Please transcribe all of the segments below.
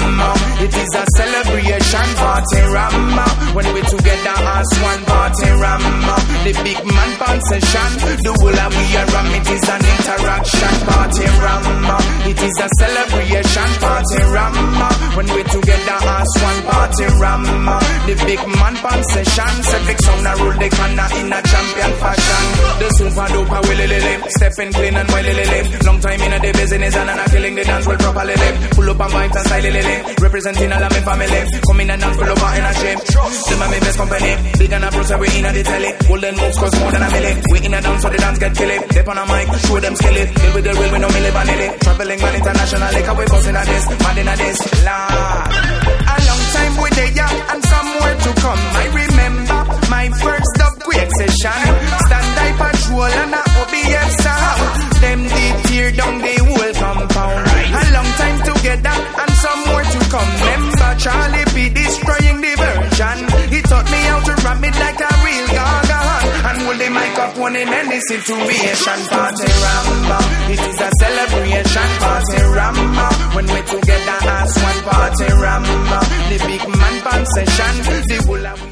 It is a celebration party ram. When we together as one party ram. The big man pan session. The whole of we are ram. It is an interaction party ram. It is a celebration party ram. When we together as one party ram. The big man pan session. Big sound a rule the corner in a champion fashion. The super duper willily stepping clean and willily. Long time in the business and I'm killing the dance well properly. Pull up and vibes and style representing all of my family. Come in and dance full of energy. Them are my best company. Big and a bros we in the telly. Golden moves cost more than a milli. We in a dance so the dance get killy. Dip on a mic, show them skilly. Deal with the real we no milli vanilli. Traveling man internationally. Cause we boss in a this, mad in a this. Lord. A long time we there and somewhere to come. I remember my first upgrade session. Stand I patrol and a OBF sound. Them did tear down the whole compound. A long time together and somewhere to come. Remember Charlie P destroying the version. He taught me how to rap it like a real gaga. And hold the microphone in any situation. Party ramba. It is a celebration party ramba. When we together as one party ramba. The big man pan session. The whole of we.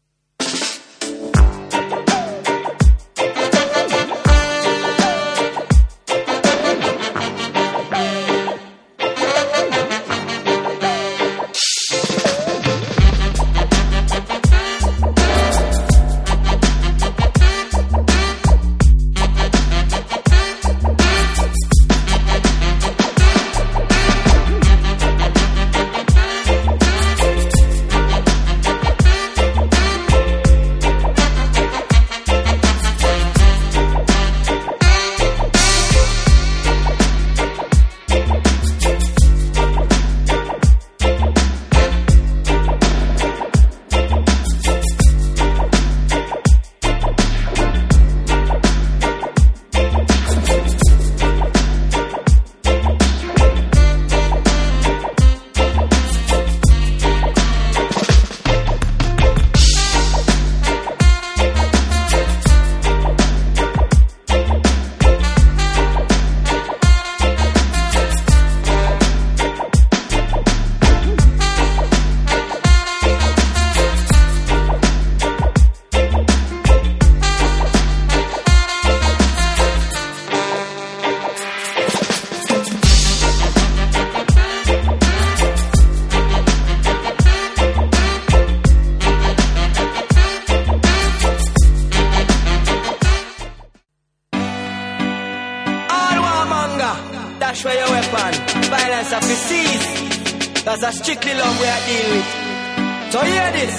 Dash where your weapon. Violence of the seas. That's a strictly love we are dealing with. So hear this.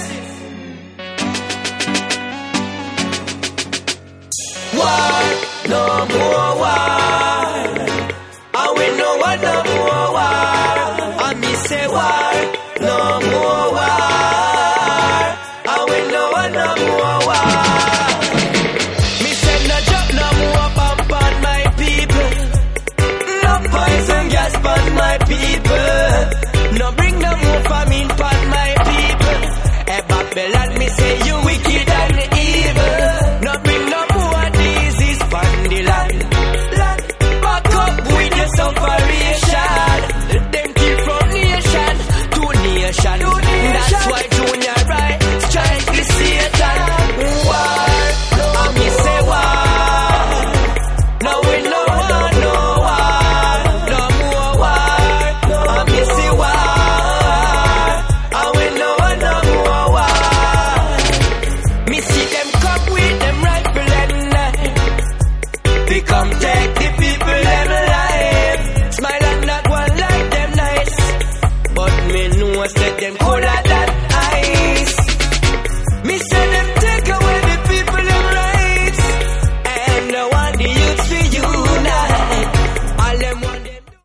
War, no more war. And we know what no more war. And me say war, no more war. And we know what no more war. Me say no drop no more pump on my people. No poison gas on my people. No bring no more famine on my people. Hey Babylon, me say you wicked and evil. No bring no more disease on the land. Back up with your sufferation. Them kill from nation to nation. That's why Junior right strike the Satan. War, and me say war. No we no war, no war. No more war, and me say war. And we no more war. Me see them come with them rifle and knife. They come take the people them life. Smile and not one like them nice. But me know say them colder than ice. Me say them take away the people them rights. And no one the youth to unite. All them want them do.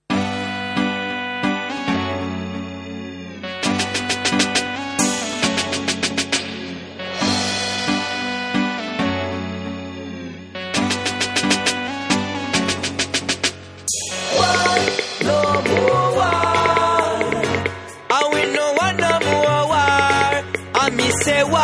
No more war. And we no want no more war. And me say war.